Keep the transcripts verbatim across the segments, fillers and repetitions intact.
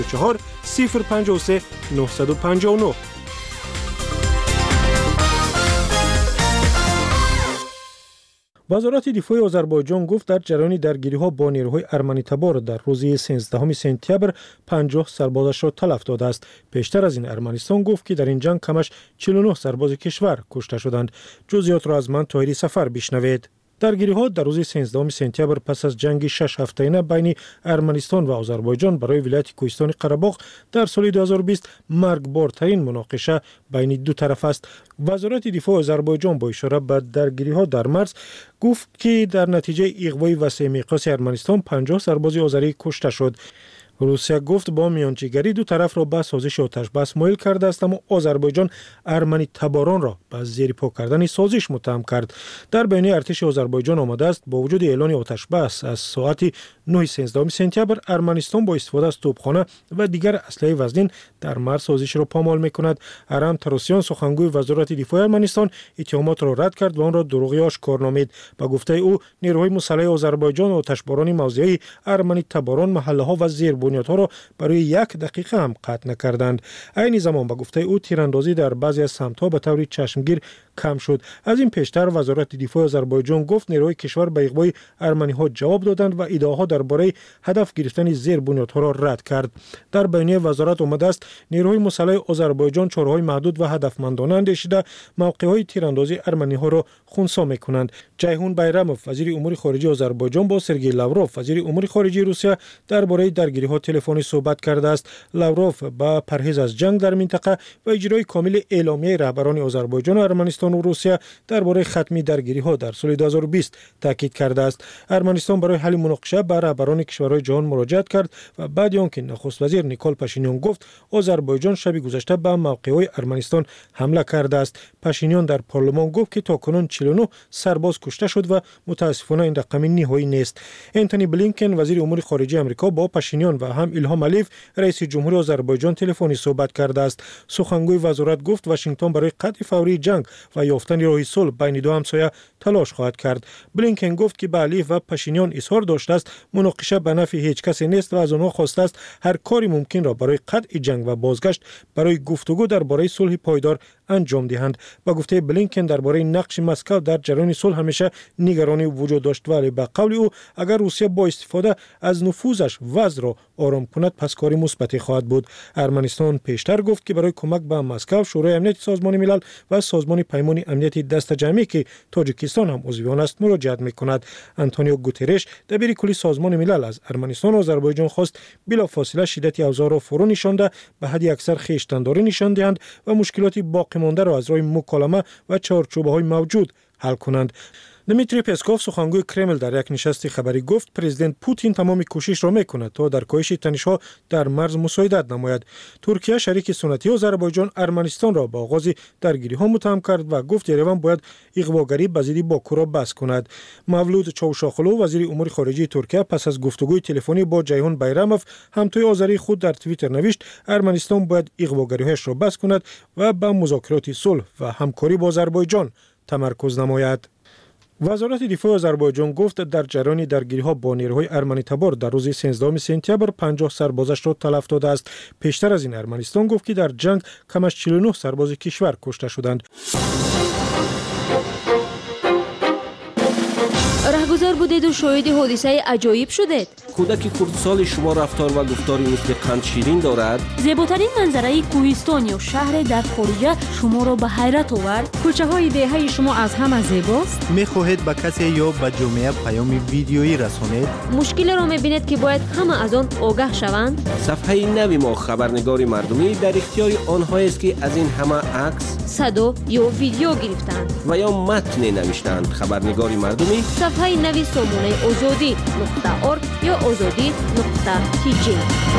چهار صفر پنج سه نه پنج نه. وزارت دفاع آذربایجان گفت در جریان درگیری‌ها با نیروهای ارمنی تبار در روز سیزدهم سپتامبر پنجاه سربازش را تلف داده است. پیشتر از این ارمنستان گفت که در این جنگ کمش چهل و نه سرباز کشور کشته شدند. جزئیات را از من طاهری سفر بشنوید. درگیری‌ها در روز سیزدهم سپتامبر پس از جنگ شش هفته‌ای بین ارمنستان و آذربایجان برای ولایت کوهستان قره‌باغ در سال دو هزار و بیست مرگبارترین مناقشه بین دو طرف است. وزارت دفاع آذربایجان با اشاره به درگیری‌ها در مرز گفت که در نتیجه اغوای وسیع میقات ارمنستان پنجاه سرباز آذری کشته شد. روسیه گفت با میانجیگری دو طرف را به سازش آتش بس مایل کرده است، اما آذربایجان ارمنی تباران را به زیر پا کردن سازش متهم کرد. در بیانیه ارتش آذربایجان آمده است با وجود اعلان آتش بس از ساعت نه سیزدهم سپتامبر ارمنستان با استفاده از توپخانه و دیگر اسلحه وزنین در مرز سازش را پامال می‌کند. ارم تروسیان سخنگوی وزارت دفاع ارمنستان اتهامات را رد کرد و آن را دروغی آشکار نامید. به گفته او نیروهای مسلح آذربایجان آتشباران موضعی ارمنی تباران محله‌ها و زیر ها را برای یک دقیقه هم قطع نکردند. عین زمان به گفته او تیراندازی در بعضی از سمت‌ها به طور چشمگیر کم شد. از این پیشتر وزارت دفاع آذربایجان گفت نیروهای کشور به اغوای ارمنی‌ها جواب دادند و ادعاها درباره هدف گرفتن زیر بنیادها را رد کرد. در بیانیه وزارت آمده است نیروهای مسلح آذربایجان چاره‌های محدود و هدفمندانه اندیشیده موقع‌های تیراندازی ارمنی‌ها را خنثی می‌کنند. جیهون بیراموف وزیر امور خارجه آذربایجان با سرگئی لاوروف وزیر امور خارجه روسیه درباره درگیری‌ها تلفنی صحبت کرده است. لاوروف با پرهیز از جنگ در منطقه و اجرای کامل اعلامیه رهبران آذربایجان و ارمنستان و روسیه درباره ختم درگیری‌ها در سال دو هزار و بیست تاکید کرده است. ارمنستان برای حل مناقشه به رهبران کشورهای جهان مراجعت کرد و بعد آنکه نخست وزیر نیکول پاشینیان گفت آذربایجان شب گذشته به موقع‌های ارمنستان حمله کرده است. پاشینیان در پارلمان گفت که تاکنون چهل و نه سرباز کشته شد و متاسفانه این رقم نهایی نیست. انتونی بلینکن وزیر امور خارجه آمریکا با پاشینیان و هم ایلهام علیف رئیس جمهور آذربایجان تلفنی صحبت کرده است. سخنگوی وزارت گفت واشنگتن برای قطع فوری جنگ و یافتن راه صلح بین دو همسایه تلاش خواهد کرد. بلینکن گفت که به علیف و پاشینیان اظهار داشته است مناقشه به نفع هیچ کسی نیست و از آنها خواسته است هر کاری ممکن را برای قطع جنگ و بازگشت برای گفتگو درباره صلح پایدار انجام دهند. با گفته بلینکن درباره نقش مسکو در جریان صلح همیشه نگرانی وجود داشت، ولی به قول او اگر روسیه با استفاده از نفوذش وضع را آرام کند پس کاری مثبتی خواهد بود. ارمنستان پیشتر گفت که برای کمک به مسکو شورای امنیت سازمان ملل و سازمان پیمان امنیت دست جمعی که تاجیکستان هم عضو آن است مراجعت می‌کند. آنتونیو گوترش دبیر کلی سازمان ملل از ارمنستان و آذربایجان خواست بلافاصله شدت اوضاع را فرو نشانده به حد اکثر خویشتن‌داری نشان دهند و مشکلات باقی مانده را از راه مکالمه و چارچوب‌های موجود حل کنند. دمیتری پسکوف سخنگوی کرمل در یک نشست خبری گفت پرزیدنت پوتین تمام کوشش را میکند تا در کاهش تنش‌ها در مرز مساعدت نماید. ترکیه شریک سنتی آذربایجان ارمنستان را با آغاز درگیری‌ها متهم کرد و گفت یریوان باید اغواگری به ضد باکو را بس کند. مولود چاوشاخلو وزیر امور خارجه ترکیه پس از گفتگوی تلفنی با جیهون بیراموف همتای آذری خود در توییتر نوشت ارمنستان باید اغواگری‌هایش را بس کند و به مذاکرات صلح و همکاری با آذربایجان تمرکز نماید. وزارت دفاع آذربایجان گفت در جریان درگیری‌ها با نیروهای ارمنی تبار در روز سیزدهم سپتامبر پنجاه سربازش را تلف داده است. پیشتر از این ارمنستان گفت که در جنگ کمش چهل و نه سرباز کشور کشته شدند. رهگذر بودید و شاهد حادثه عجایب شدید. کودک کردسال شما رفتار و گفتاری مثل قند شیرین دارد. زیباترین منظره کوهستان یا شهر در خارج شما را به حیرت آورد. کوچه های دهه شما از همه زیباست. میخواهید به کسی یا به جامعه پیام ویدیویی رسانید؟ مشکل را میبینید که باید همه از آن آگاه شوند. صفحه نوی ما خبرنگار مردمی در اختیار آنها است که از این همه عکس، صدا یا ویدیو گرفتند و یا متن نوشتند. خبرنگار مردمی صفحه نوی سامانه آزادی نقطه ارگ یا آزادی نقطه تی جی.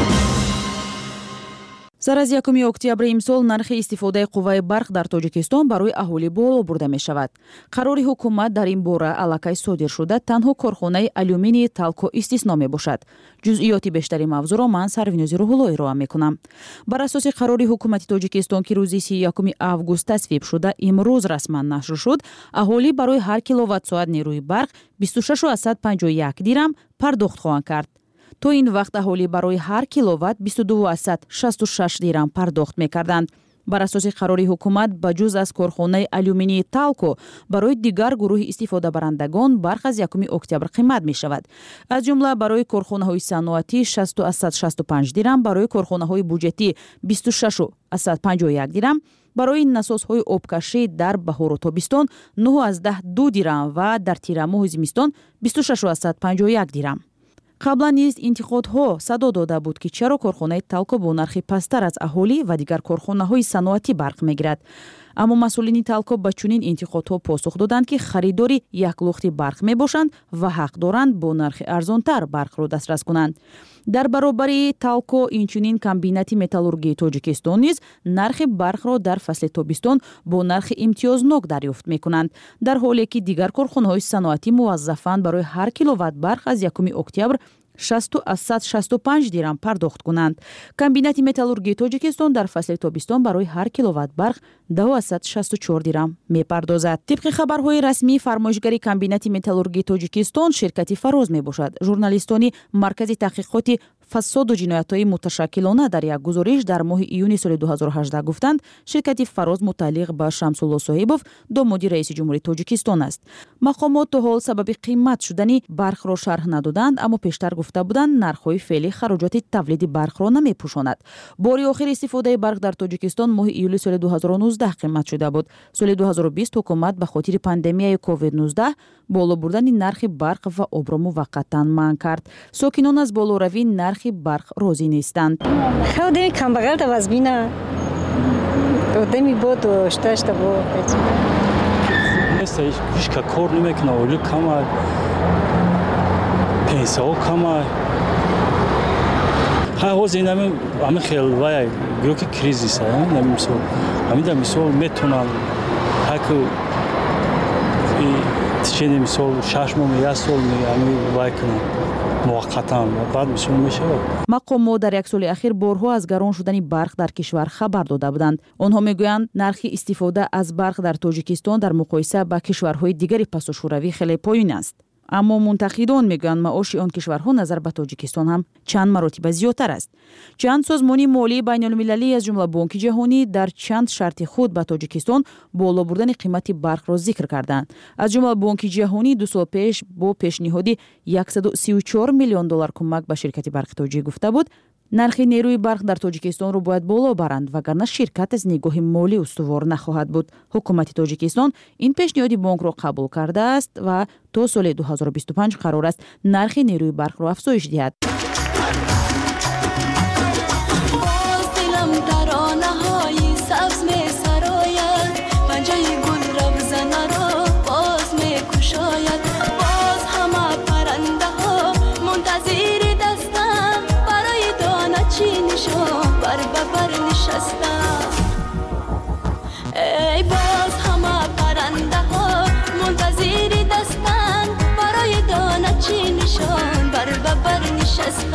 سر از یکم اکتبر امسال نرخ استفاده قوه برق در تاجیکستان برای اهالی بالا برده می شود. قرار حکومت در این باره الکی صادر شده تنها کارخانه آلومینی تالکو استثنا می باشد. جزئیات بیشتری موضوع را من سروینوزی روح‌الله ارائه می کنم. بر اساس قرار حکومت تاجیکستان که روز سی و یکم آگوست تصویب شده امروز رسما نشر شد، اهالی برای هر کیلووات ساعت نیروی برق بیست و شش و صد و پنجاه و یک درم پرداخت خواهند کرد. то ин вақт аҳолӣ барои ҳар киловатт бисту ду асад шасту шаш дирам пардохт мекарданд. бар асоси қарори ҳукумат ба ҷуз аз корхонаи алюминии талко барои дигар гурӯҳи истифодабарандагон барх аз якуми октябр қимат мешавад. аз ҷумла барои корхонаҳои саноатӣ шасту асад шасту панҷ дирам, барои корхонаҳои буҷетӣ бисту шашу асад панҷоҳу як дирам, барои насосҳои обкашӣ дар баҳору тобистон нӯҳу аздаҳ ду дирам ва дар тирамоҳу зимистон бисту шашу асад панҷоҳу як дирам. қаблан низ интиқодҳо садо дода буд ки чаро корхонаи талко бо нархи пасттар аз аҳолӣ ва дигар корхонаҳои саноатӣ барқ мегирад. аммо масъулини талко ба чунин интиқодҳо посух доданд ки харидори яклухти барқ мебошанд ва ҳақ доранд бо нархи арзонтар барқро дастрас кунанд. дар баробари талко инчунин комбинати металлургии тоҷикистон низ нархи барқро дар фасли тобистон бо нархи имтиёзнок дарёфт мекунанд, дар ҳоле ки дигар корхонаҳои саноатӣ муваззафанд барои ҳар киловатт барқ аз якуми октябр шасту асад шасту панҷ дирам пардохт кунанд. комбинати металлургии тоҷикистон дар фасли тобистон барои ҳар киловатт барқ даҳу асад шасту чор дирам мепардозад. тибқи хабарҳои расмии фармоишгари комбинати металлургии тоҷикистон ширкати Фароз мебошад. журналистони маркази таҳқиқоти фасоду ҷиноятҳои муташаккилона дар як гузориш дар моҳи июни соли ду ҳазору ҳаждаҳ гуфтанд, ширкати Фароз мутааллиқ ба Шамсулло Соҳибов, домоди раиси ҷумҳурии Тоҷикистон аст. мақомот то ҳол сабаби қимат шудани барқро шарҳ надоданд, аммо пештар гуфта буданд нархҳои феълӣ хароҷоти тавлиди барқро намепӯшонад. бори охир истифодаи барқ дар Тоҷикистон моҳи июли соли ду ҳазору нуздаҳ қимат шуда буд. соли ду ҳазору бист ҳукумат ба хотири пандемияи ковид нуздаҳ боло бурдани нархи барқ ва обро муваққатан манъ кард. сокинон аз болоравии нархи барқ розӣ нестанд. Ходим камбагал да вазбина. Одами бо дошташта бо. Неста иш ка кор немекуна, оли кама. Пенсио кама. ҳа ҳозир нами ами хелвай гӯки кризис а нами мисол. Ами да мисол метонам ҳаку и тичени мисол шаш моҳ як сол ми ами вай кунам. муваққатан баъд мисол мешавад. мақомот дар як соли ахир борҳо аз гарон шудани барқ дар кишвар хабар дода буданд. онҳо мегӯянд нархи истифода аз барқ дар Тоҷикистон дар муқоиса ба кишварҳои дигари пасушӯравӣ хеле поён аст. аммо мунтақидон мегӯянд маоши он кишварҳо назар ба Тоҷикистон ҳам чанд маротиба зиёдтар аст. чанд созмони молии байнулмилалӣ аз ҷумла Бонки ҷаҳонӣ дар чанд шарти худ ба Тоҷикистон боло бурдани қимати барқро зикр карданд. аз ҷумла Бонки ҷаҳонӣ ду сол пеш бо пешниҳоди яксаду сию чор миллион доллар кӯмак ба ширкати барқи тоҷик гуфта буд, нархи нерӯи барқ дар Тоҷикистонро бояд боло баранд, вагарна ширкат аз нигоҳи молӣ устувор нахоҳад буд. ҳукумати Тоҷикистон ин пешниҳоди бонкро қабул кардааст ва то соли ду ҳазору бисту панҷ қарор аст нархи нерӯи барқро афзоиш диҳад. ای باز همه پرنده ها منتظر دستن برای دانه چی نشان بر ببر نشستن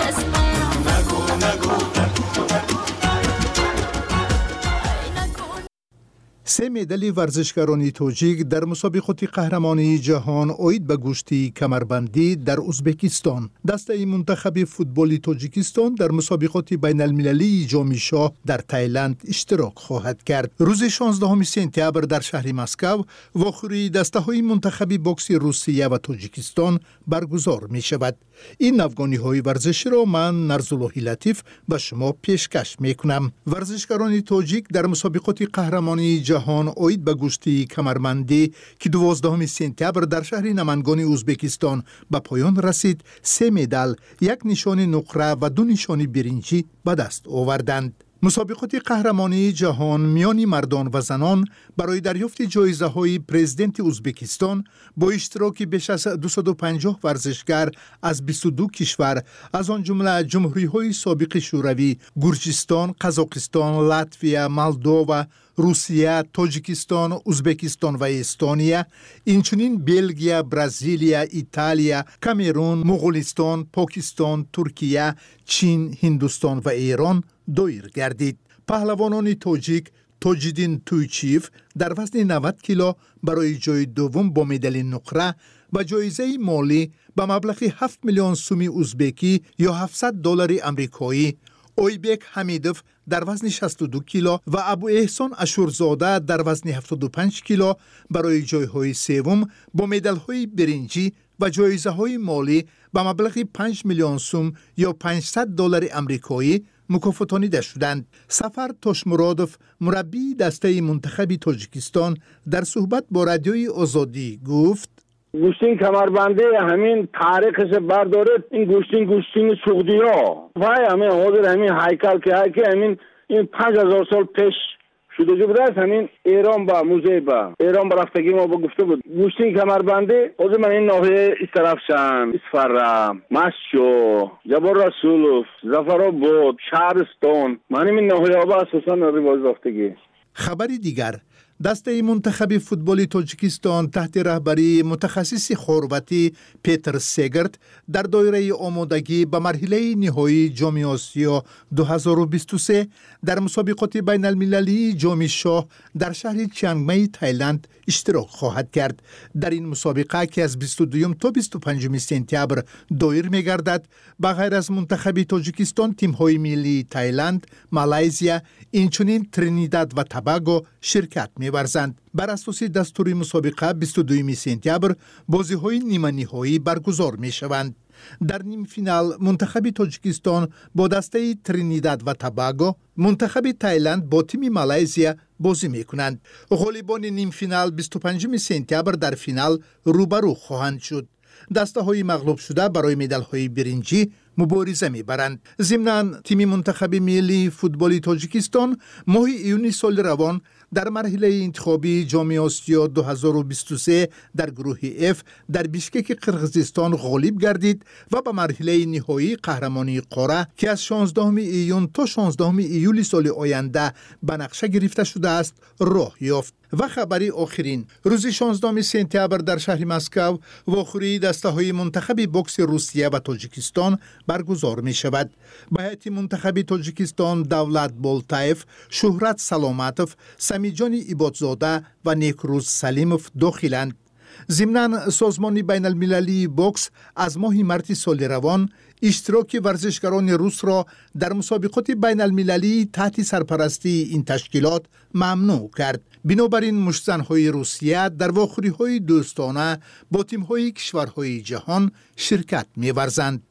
سه مدال ورزشکاران تاجیک در مسابقات قهرمانی جهان اوید به گشتی کمربندی در ازبکستان. دسته منتخب فوتبال تاجیکستان در مسابقات بین المللی جام شاه در تایلند اشتراک خواهد کرد. روز شانزدهم سپتامبر در شهر مسکو واخوری دسته های منتخب بوکس روسیه و تاجیکستان برگزار می شود. این نوگانی های ورزشی را من نرزاللهی لطیف به شما پیشکش می کنم. ورزشکاران تاجیک در مسابقات قهرمانی جهان اوید به گشتی کمربندی که دوازدهم سپتامبر در شهر نمنگان ازبکستان به پایان رسید، سه مدال، یک نشان نقره و دو نشان برنجی به دست آوردند. مسابقات قهرمانی جهان میان مردان و زنان برای دریافت جایزه های پرزیدنت ازبکستان با اشتراک بیش از دویست و پنجاه ورزشکار از بیست و دو کشور از آن جمله جمهوری های سابق شوروی، گرجستان، قزاقستان، لاتویا، مولدووا، روسیه، تاجیکستان، ازبکستان و استونیا، اینچنین بلژیک، برزیلیا، ایتالیا، کامرون، مغولستان، پاکستان، ترکیه، چین، هندوستان و ایران دایر گردید. پهلوانان تاجیک تاجدین تویچیف در وزن نود کیلو برای جای دوم با مدال نقره و جایزه مالی به مبلغ هفت میلیون سوم ازبکی یا هفتصد دلار آمریکایی، اویبک حمیدوف در وزن شصت و دو کیلو و ابو احسان اشورزاده در وزن هفتاد و پنج کیلو برای جایهای سوم با مدال‌های برنجی و جایزه‌های مالی به مبلغ پنج میلیون سوم یا پانصد دلار آمریکایی مکافاتانیده شدند. سفر تاشمرادوف، مربی دسته منتخب تاجیکستان، در صحبت با رادیوی آزادی گفت: گوشتین کمربنده همین تاریخش بردارد، این گوشتین گوشتین سعودی ها وای همین حاضر همین هیکل که هیکل همین این پنج هزار سال پیش شده جو بود. همین ایران با موزه با ایران برفتگی ما با گفته بود گوشتین کمربنده حاضر من این ناحیه از طرفشن، اسفر، مشو، جبر رسولوف، زفرآباد، شهرستان، من این ناحیه ها با اساسا رواج رفتگی. خبری دیگر، دسته منتخب فوتبال تاجیکستان تحت رهبری متخصص خرواتی پیتر سگرت در دایره آمادگی به مرحله نهایی جام آسیا دو هزار و بیست و سه در مسابقات بین المللی جام شاه در شهر چیانگمای تایلند اشتراک خواهد کرد. در این مسابقه که از بیست و دو تا بیست و پنج سپتامبر دایر می گردد، به غیر از منتخب تاجیکستان تیم‌های ملی تایلند، مالایزیا، اینچنین ترینیداد و توباگو شرکت می ورزند. بر اساس دستور مسابقه بیست و دو سپتامبر بازی‌های نیمه نهایی برگزار می شوند. در نیم فینال منتخب تاجیکستان با دسته ترینیداد و توباگو، منتخب تایلند با تیم مالایزیا بازی می کنند. غالبان نیم فینال بیست و پنج سپتامبر در فینال روبرو خواهند شد. دسته های مغلوب شده برای مدال های برنجی مبارزه می برند. ضمناً تیم منتخب ملی فوتبال تاجیکستان ماه ایون سال روان در مرحله انتخابی جام آسیا دو هزار و بیست و سه در گروه اف در بیشکک قرقیزستان غالب گردید و به مرحله نهایی قهرمانی قاره که از شانزدهم ایون تا شانزدهم ایولی سال آینده به نقشه گرفته شده است راه یافت. و خبری آخرین، روز شانزدهم سپتامبر در شهر مسکو واخوری دسته های منتخب بوکس روسیه و تاجیکستان برگزار می شود. به هیئت منتخب تاجیکستان دولت بولتایف، شهرت سلامتوف، سمیجان ایبادزاده و نیکروز سلیموف داخلند. ضمناً سازمان بین المللی بوکس از ماه مارس سال روان اشتراک ورزشکاران روس را در مسابقات بین المللی تحت سرپرستی این تشکیلات ممنوع کرد. بنابراین مشتزن‌های روسیه در واخوری‌های دوستانه با تیم‌های کشورهای جهان شرکت می‌ورزند.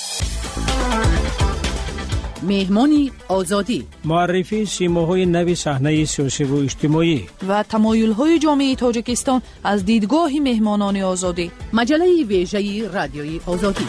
مهمانی آزادی، معرفی سیماهای نو صحنه سیاسی و اجتماعی و تمایل‌های جامعه تاجیکستان از دیدگاه مهمانان آزادی. مجله ویژه رادیوی آزادی.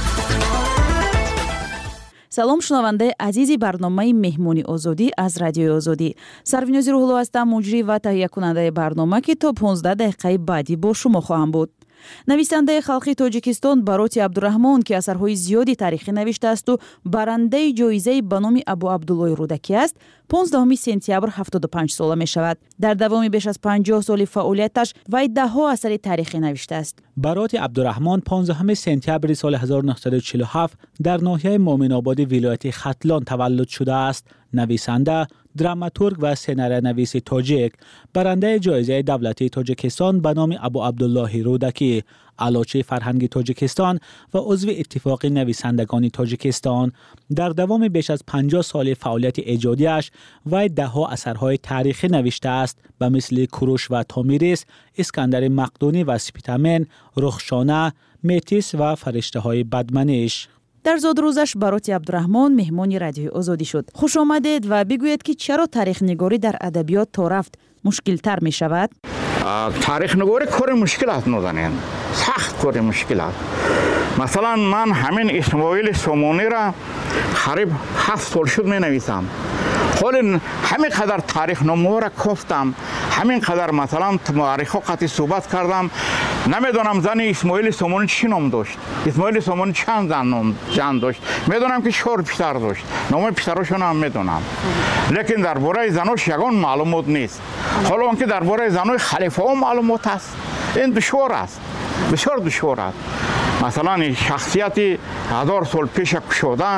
سلام шунавандаи азизи барномаи меҳмони озодӣ аз радиои озодӣ. Сарвинози Рӯҳулло ҳастам, муҷрӣ ва таҳиякунандаи барнома ки то понздаҳ дақиқаи баъдӣ бо шумо хоҳам буд. нависандаи халқи тоҷикистон Бароти Абдураҳмон ки асарҳои зиёди таърихӣ навиштаасту барандаи ҷоизаи ба номи Абу Абдуллои Рӯдакӣ аст, понздаҳуми сентябр ҳафтоду панҷ сола мешавад. дар давоми беш аз панҷоҳ соли фаъолияташ вай даҳҳо асари таърихӣ навиштааст. бароти Абдураҳмон понздаҳуми сентябри соли ҳазору нуҳсаду чилу ҳафт дар ноҳияи Моминободи вилояти Хатлон таваллуд шудааст. нависанда, драматург ва сценариянависи тоҷик, барандаи ҷоизаи давлатии Тоҷикистон ба номи Абу Абдуллоҳи Рӯдакӣ, алочаи фарҳанги Тоҷикистон ва узви иттифоқи нависандагони Тоҷикистон. дар давоми беш аз панҷоҳ соли фаъолияти эҷодиаш вай даҳҳо асарҳои таърихӣ навиштааст ба мисли Куруш ва Томирис, Искандари Мақдунӣ ва Спитамен, Рухшона, Метис ва Фариштаҳои Бадманиш. дар зодрӯзаш Бароти Абдураҳмон меҳмони Радиои Озодӣ шуд. хуш омадед ва бигӯед ки чаро таърихнигорӣ дар адабиёт то рафт мушкилтар мешавад? таърихнигорӣ кори мушкил аст нозанин, сахт кори мушкил аст. масалан ман ҳамин Исмоили Сомонира қариб ҳафт сол шуд менависам. ҳоли ҳамин қадар таърихномаҳоро кофтам, ҳамин қадар масалан муаррихҳо қатъи суҳбат кардам. намедонам зани Исмоили Сомонӣ чӣ ном дошт. Исмоили Сомонӣ чанд зан ном жан дошт. медонам ки чор писар дошт. номи писарошонро ҳам медонам. лекин дар бораи занош ягон маълумот нест. ҳоло он ки дар бораи занои халифаҳо маълумот аст. ин душвор аст. бисёр душвор аст. масалан шахсияти ҳазор сол пеша кушодан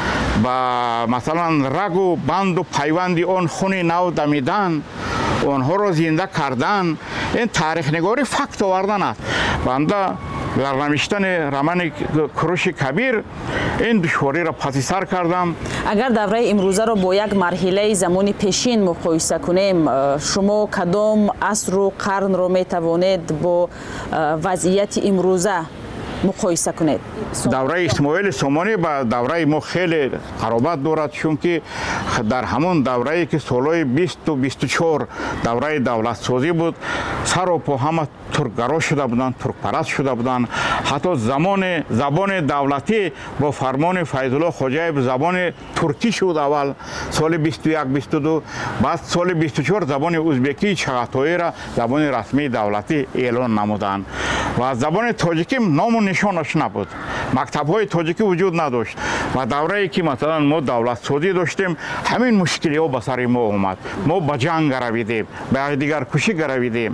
ба масалан рагу банду пайванди он хуни нав дамидан, онҳоро зинда кардан, ин таърихнигорӣ факт овардан аст. банда дар навиштани романи Куруши Кабир ин душвориро паси сар кардам. агар давраи имрӯзаро бо як марҳилаи замони пешин муқоиса кунем, шумо кадом асру қарнро метавонед бо вазъияти имрӯза муқоиса кунед? давраи Исмоили Сомонӣ ба давраи мо хеле қаробат дорад, чунки дар ҳамон даврае ки солҳои бисту бисту чор давраи давлатсозӣ буд, сару по ҳама туркгаро шуда буданд, туркпараст шуда буданд. ҳатто замони забони давлатӣ бо фармони Файзулло Хоҷаев забони туркӣ шуд аввал соли бисту як бисту ду, баъд соли бисту чор забони узбекии Чағатоиро забони расмии давлатӣ эълон намуданд. ва забони тоҷикӣ ному нишонаш набуд. мактабҳои тоҷикӣ вуҷуд надошт. ва даврае ки масалан мо давлатсозӣ доштем, ҳамин мушкилиҳо ба сари мо омад. мо ба ҷанг гаравидем, ба якдигаркушӣ гаравидем.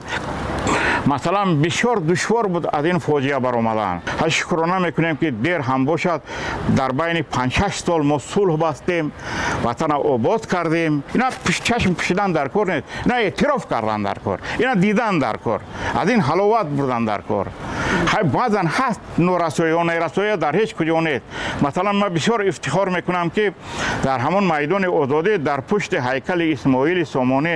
масалан бисёр душвор буд аз ин фоҷиа баромадан. ҳа шукрона мекунем ки дер ҳам бошад дар байни панҷ шаш сол мо сулҳ бастем, ватана обод кардем. ина чашм пӯшидан дар кор нест, ина эътироф кардан дар кор, ина дидан дар кор, аз ин ҳаловат бурдан дар кор. ҳай баъзан ҳаст норасоиҳо, нерасоиҳо дар ҳеҷ куҷо нест. масалан ман бисёр ифтихор мекунам ки дар ҳамон майдони озодӣ дар пушти ҳайкали Исмоили Сомонӣ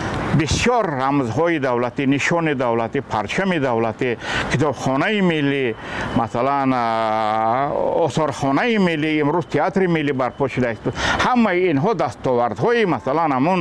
бисёр рамзҳои давлатӣ, нишони давлатӣ, парчами давлатӣ, китобхонаи миллӣ, масалан осорхонаи миллӣ, имрӯз театри миллӣ барпо шудааст. ҳамаи инҳо дастовардҳои масалан ҳамон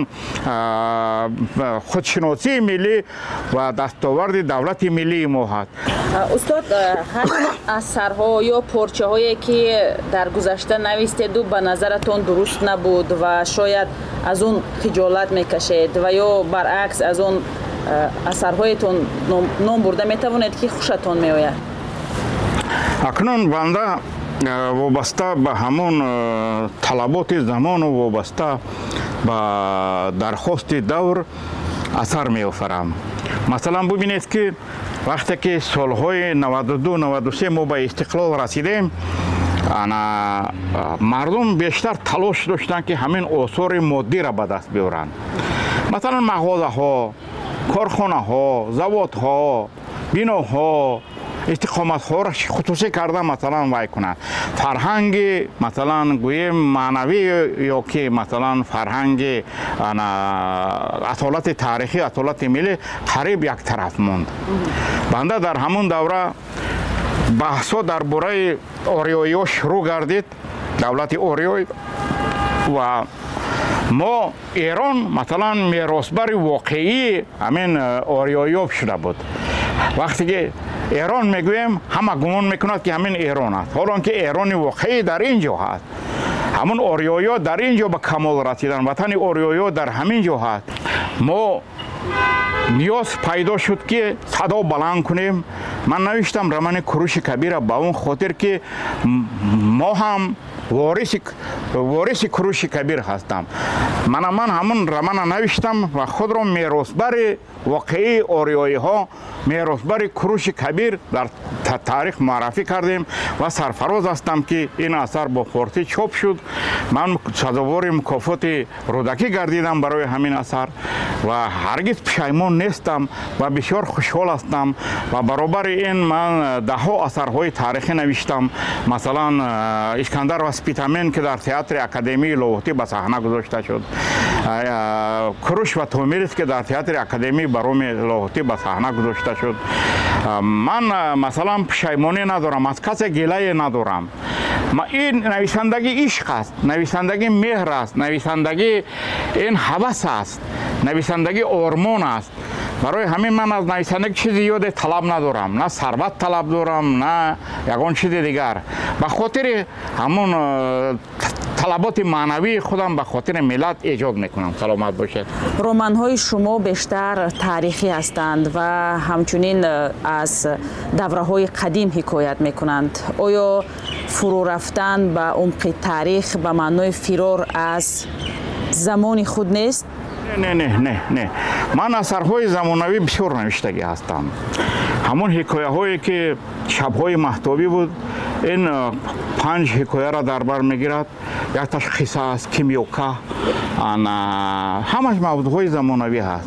худшиносии миллӣ ва дастоварди давлати миллии мо ҳаст. устод, ҳамин асарҳо ё порчаҳое ки дар гузашта навистеду ба назаратон дуруст набуд ва шояд аз он хиҷолат мекашед ва ё баръакс аз он асарҳоятон ном бурда метавонед ки хушатон меояд? акнун банда вобаста ба ҳамон талаботи замону вобаста ба дархости давр асар меофарам. масалан бубинед ки вақте ки солҳои наваду ду наваду се мо ба истиқлол расидем, ана мардум бештар талош доштанд ки ҳамин осори моддиро ба даст биёранд. масалан мағозаҳо, корхонаҳо, заводҳо, биноҳо, истиқоматҳоро хусусӣ карда масалан вай кунанд. фарҳанги масалан гӯем маънавӣ ё ки масалан фарҳанги асолати таърихӣ, асолати миллӣ қариб як тараф монд. банда дар ҳамон давра баҳсҳо дар бораи ориёиҳо шурӯъ гардид, давлати ориёй ва мо Эрон масалан меросбари воқеии ҳамин ориёиҳо шуда буд. вақте ки Эрон мегӯем, ҳама гумон мекунад ки ҳамин Эрон аст, ҳолон ки Эрони воқеӣ дар ин ҷо ҳаст. ҳамон ориёиҳо дар ин ҷо ба камол расиданд, ватани ориёиҳо дар ҳамин ҷо ҳаст. мо نیاز پیدا شد که صدا بلند کنیم. من نوشتم رمان کوروش کبیر به اون خاطر که ما هم وارث وارث کوروش کبیر هستم. من من همون رمان نوشتم و خود را میراثبر واقعی آریایی ها، میراثبر کوروش کبیر در تاریخ معرفی کردیم و سرفراز هستم که این اثر با فارسی چاپ شد. من سزاوار مکافات رودکی گردیدم برای همین اثر و هرگز پشیمان نیستم و بسیار خوشحال هستم و برابر این من ده ها اثرهای تاریخی نوشتم. مثلا اسکندر و سپیتامین که در تئاتر اکادمی لاهوتی به صحنه گذاشته شد، کوروش و تومیرس که در تئاتر اکادمی بروم لاهوتی به صحنه گذاشته شد. من مثلا پشیمانی ندارم، از کسی گله ندارم. ما این نویسندگی عشق است، نویسندگی مهر است، نویسندگی این هوس است، نویسندگی آرمان است. برای همین من از نویسندگی چیزی زیاد طلب ندارم، نه ثروت طلب دارم نه یگان چیز دیگر. به خاطر همون طلبات معنوی خودم به خاطر ملت ایجاد میکنم. سلامت باشید. رمان‌های شما بیشتر تاریخی هستند و همچنین از دوره‌های قدیم حکایت میکنند. آیا فرو رفتن به عمق تاریخ به معنای فرار از زمان خود نیست؟ نه نه نه نه من اثرهای زمانوی بسیار نوشتگی هستم. همون حکایه هایی که شبهای مهتابی بود، این پنج حکایه را در بر میگیرد. یک تشخیص است، کیمیوکا، همش موضوعهای زمانوی هست.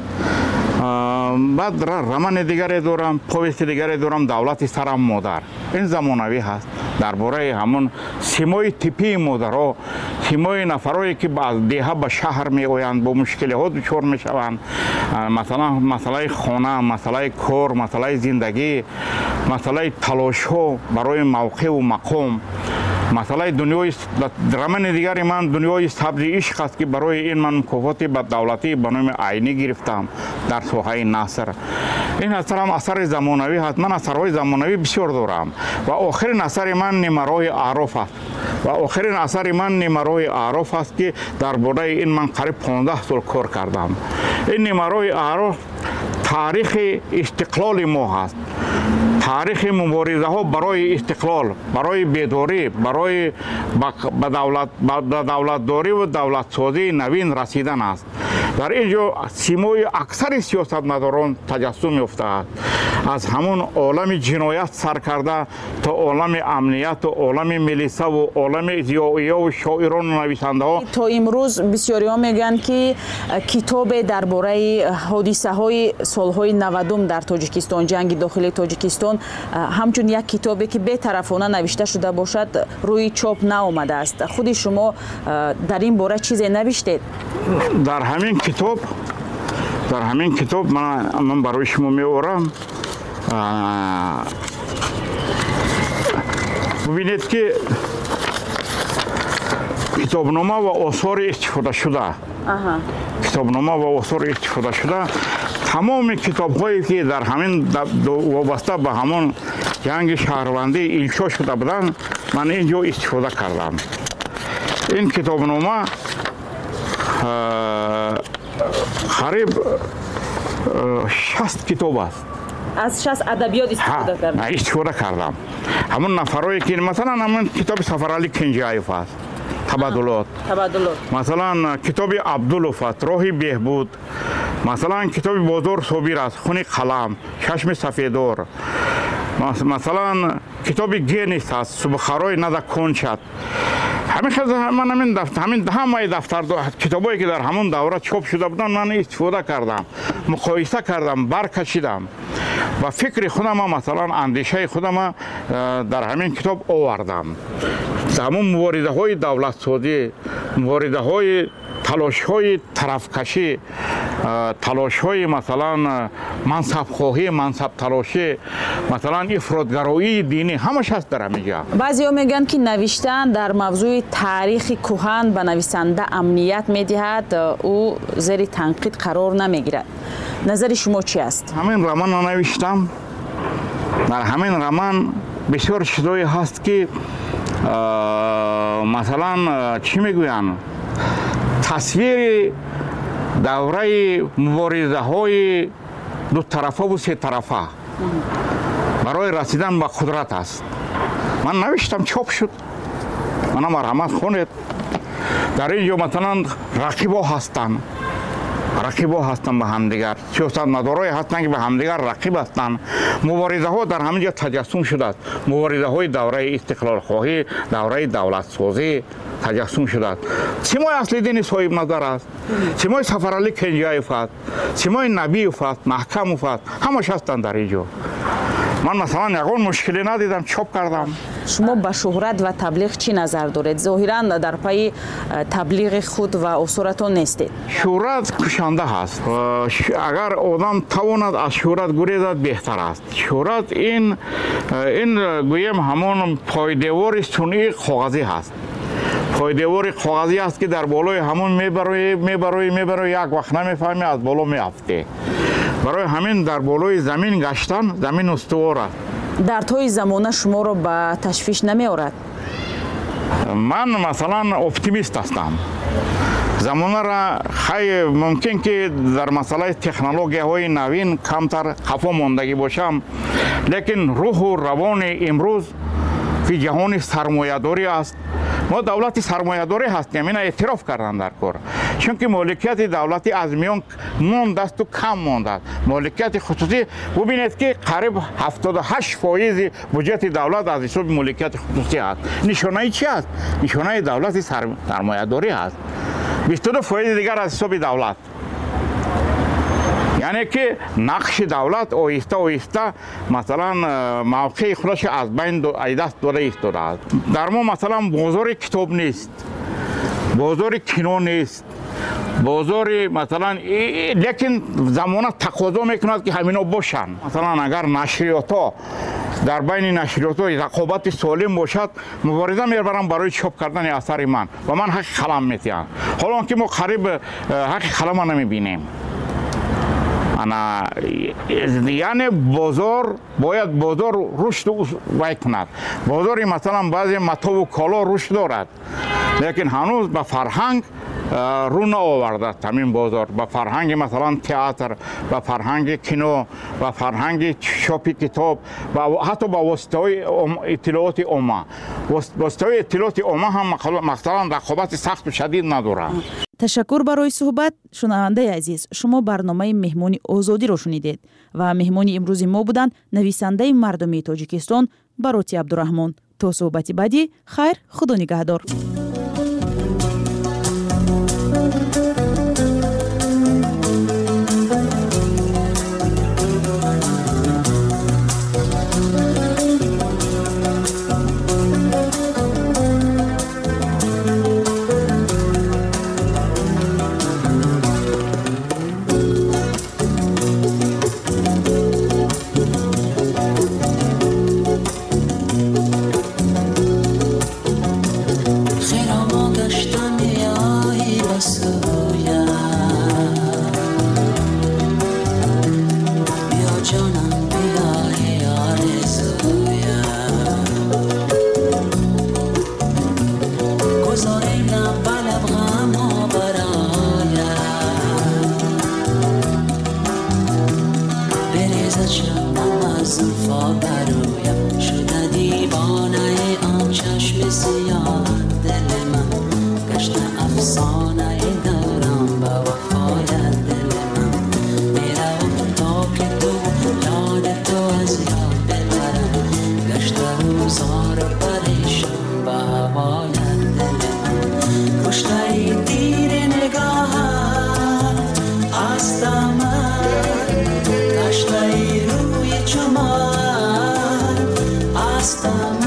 بعد رمان دیگری دارم، پویست دیگری دارم، دولت سرم مادر. این زمانوی هست درباره همون سیمای تیپی مادرها، سیمای نفرایی که از دیه به شهر می آیند، با مشکل ها دچار می شوند. مثلا مسئله خانه، مسئله کار، مسئله زندگی، مسئله تلاش ها برای موقع و مقام. مسئله دنیای رمان دیگری من دنیای سبز عشق است که برای این من مکافات به دولتی به نام عینی گرفتم در ساحه نثر. این اثر هم اثر زمانوی هست. من اثرهای زمانوی بسیار دارم و آخرین اثر من نمرای اعراف است و آخرین اثر من نمرای اعراف است که درباره این من قریب پانزده سال کار کردم. این نمرای اعراف تاریخ استقلال ما هست، تاریخ مبارزه ها برای استقلال، برای بیداری، برای به دولت به دولت داری و دولت سازی نوین رسیدن است. در اینجا سیمای اکثر سیاستمداران تجسم یافته است. از همون عالم جنایت سر کرده تا عالم امنیت و عالم ملیسا و عالم ضیائیه و شاعران و نویسنده ها. تا امروز بسیاری ها میگن که کتاب درباره حادثه های سالهای نودم در تاجیکستان، جنگ داخلی تاجیکستان، همچون یک کتابی که بی‌طرفانه نوشته شده باشد روی چاپ نآمده است. خود شما در این باره چیزی نوشتید؟ در همین کتاب در همین کتاب من من برای شما می‌آورم. ببینید که کتابنامه و آثار استفاده شده، کتابنامه و آثار استفاده شده، تمام کتاب‌هایی که در همین وابسته به همون جنگ شهروندی انشا شده بودند من اینجا استفاده کردم. این کتابنامه قریب شصت کتاب است. از شصت ادبیات استفاده کردم. استفاده کردم. همون نفرایی که مثلا همون کتاب سفرعلی کنجایف است، تبادلات. تبادلات. مثلا کتاب عبداللوف است، راه بهبود. مثلا کتاب بازار صابر است، خون قلم، چشم سفیدار. مثلا کتاب گینیس است، صبحخرای نده کن شد. همین خیلی من همین دفتر همین همه دفتر کتابایی که در همون دوره چاپ شده بودن من استفاده کردم، مقایسه کردم، برکشیدم و فکر خودم مثلا اندیشه خودم در همین کتاب آوردم. همون مبارزه های دولت سازی، مبارزه های تلاش های طرفکشی، تلاش های مثلا منصب خواهی، منصب تلاشی، مثلا افراطگرایی دینی، همش هست در همینجا. بعضی ها میگن که نوشتن در موضوع تاریخ کهن به نویسنده امنیت میدهد، او زیر تنقید قرار نمیگیرد. نظر شما چی است؟ همین رمان رو نوشتم. در همین رمان بسیار چیزایی هست که مثلا چی میگوین؟ تصویر دوره مبارزه های دو طرفه و سه طرفه برای رسیدن به قدرت است. من نوشتم چاپ شد، منم مرحمت خونید. در اینجا مثلا رقیبا هستن، رقیبا هستن به همدیگر، سیاستمدارای هستن که به همدیگر رقیب هستن. مبارزه ها در همینجا تجسم شده است. مبارزه های دوره استقلال خواهی، دوره دولت سازی تجسم شده است. سیمای اصلی دین صاحب نظر است، سیمای سفرعلی کنجایف است، سیمای نبیف است، محکموف است، همش هستن در اینجا. من مثلا یگان مشکلی ندیدم، چاپ کردم. شما به شهرت و تبلیغ چی نظر دارید؟ ظاهراً در پای تبلیغ خود و اصورتون نیستید. شهرت کشنده هست. اگر آدم تواند از شهرت گریزد بهتر است. شهرت این این گویم همون پایدیوار صنعی کاغذی هست. پایدیوار کاغذی است که در بالای همون میبروی میبروی میبروی یک وقت نمیفهمی از بالا میافته. برای همین در بالای زمین گشتن زمین استوار است. در طی زمانه شما رو به تشویش نمی آورد؟ من مثلا اپتیمیست هستم. زمانه را خیلی ممکن که در مسئله تکنولوژی های نوین کمتر خفا ماندگی باشم، لیکن روح و روان امروز فی جهان سرمایه‌داری است. ما دولت سرمایه‌داری هستیم، این اعتراف کردن در کار. چون که مالکیت دولتی از میان مانده است و کم مانده است. مالکیت خصوصی ببینید که قریب هفتاد و هشت فایز بودجه دولت از حساب مالکیت خصوصی است. نشانه چی است؟ نشانه دولت سرمایه‌داری است. بیست و دو فایز دیگر از حساب دولت. یعنی که نقش دولت آهسته آهسته مثلا موقع خودش از بین دست داده ایستاده است. در ما مثلا بازار کتاب نیست، بازار کینو نیست، بازار مثلا، لیکن زمانه تقاضا میکند که همینا باشن. مثلا اگر نشریات ها در بین نشریات ها رقابت سالم باشد، مبارزه میبرم برای چاپ کردن اثر من و من حق قلم میتیم. حالا که ما قریب حق قلم نمیبینیم. انا یعنی بازار باید بازار رشد وای کند. بازاری مثلا بعضی متا و کالا رشد دارد، لیکن هنوز به فرهنگ رو نآورده. همین بازار به فرهنگ مثلا تئاتر، به فرهنگ کینو، به فرهنگ چاپ کتاب و حتی به واسطه اطلاعات عامه. واسطه اطلاعات عامه هم مثلا رقابت سخت و شدید نداره. تشکر برای صحبت. شنونده عزیز، شما برنامه مهمانی آزادی رو شنیدید و مهمانی امروز ما بودند نویسنده مردمی تاجیکستان باروتی عبدالرحمن. تا صحبتی بعدی، خیر، خدا نگهدار. Hasta